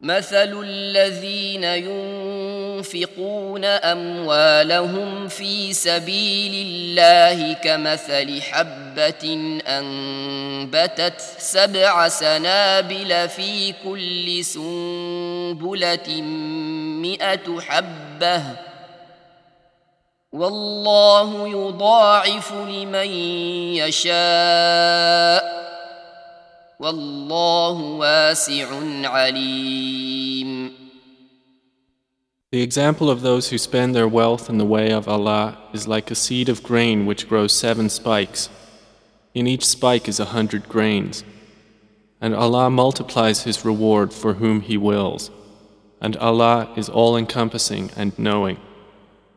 مثل الذين ينفقون أموالهم في سبيل الله كمثل حبة أنبتت 7 سنابل في كل سنبلة 100 حبة والله يضاعف لمن يشاء والله واسع عليم. The example of those who spend their wealth in the way of Allah is like a seed of grain which grows 7 spikes. In each spike is 100 grains. And Allah multiplies His reward for whom He wills. And Allah is all-encompassing and knowing.